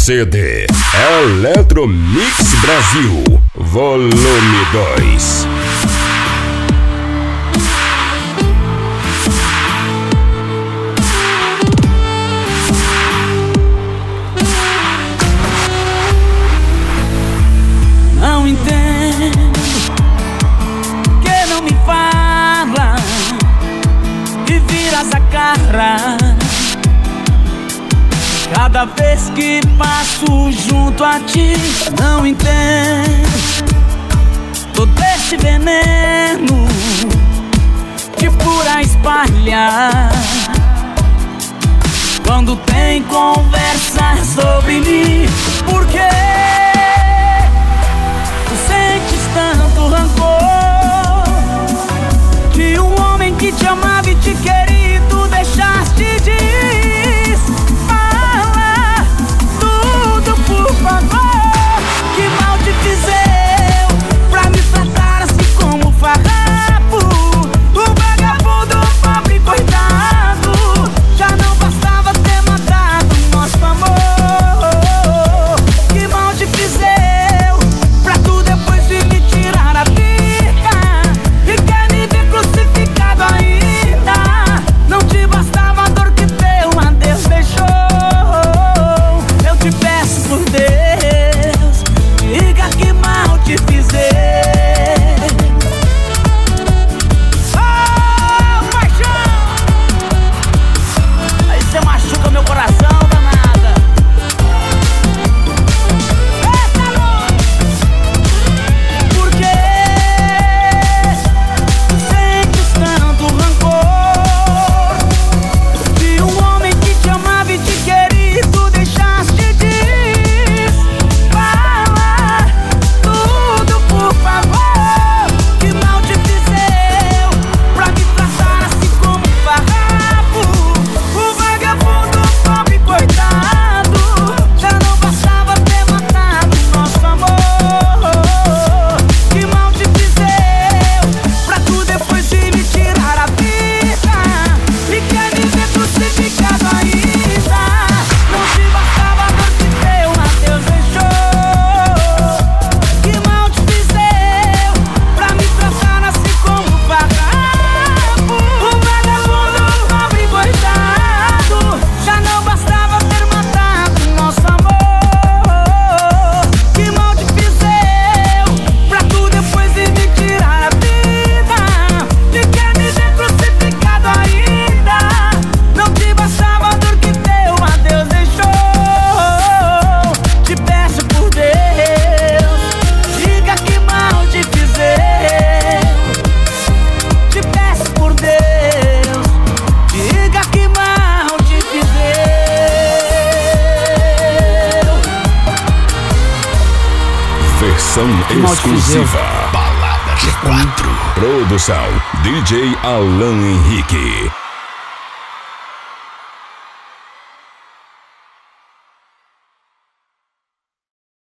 CD Eletromix Brasil, volume 2. Não entendo que não me fala e viras a cara cada vez que passo junto a ti. Não entendo todo esse veneno que por aí espalha quando tem conversa sobre mim. Por quê? Tanto rancor de um homem que te amava e te queria e tu deixaste de falar tudo, por favor. Que mal te fiz eu pra me tratar assim como farrapo? O vagabundo, pobre coitado, já não bastava ter matado nosso amor. Que mal te fiz eu pra tu depois de me tirar a vida e quer me ver crucificado ainda? Não te bastava a dor que teu adeus deixou. Eu te peço por Deus, diga que mal te fiz eu. Oh, paixão! Aí você machuca meu coração, danada. Por quê? Sentes tanto rancor de um homem que te amava e te queria e tu deixaste de falar tudo, por favor. Que mal te fiz eu pra me tratar assim como farrapo? O vagabundo, pobre coitado, já não bastava ter matado nosso amor. Que mal te fiz eu pra tu depois de me tirar a vida e quer me ver crucificado ainda? Não te bastava a dor que teu adeus deixou. Que mal te fiz eu pra me tratar assim como farrapo? O vagabundo, pobre coitado, já não bastava ter matado nosso amor. Que mal te fiz eu pra tu depois de me tirar a vida e quer me ver crucificado ainda? Não te bastava a dor que teu adeus deixou. Te peço por Deus, diga que mal te fiz eu. Te peço por Deus, diga que mal te fiz eu. Versão mal te fiz eu? exclusiva Balada G4. Produção DJ Alan Henrique.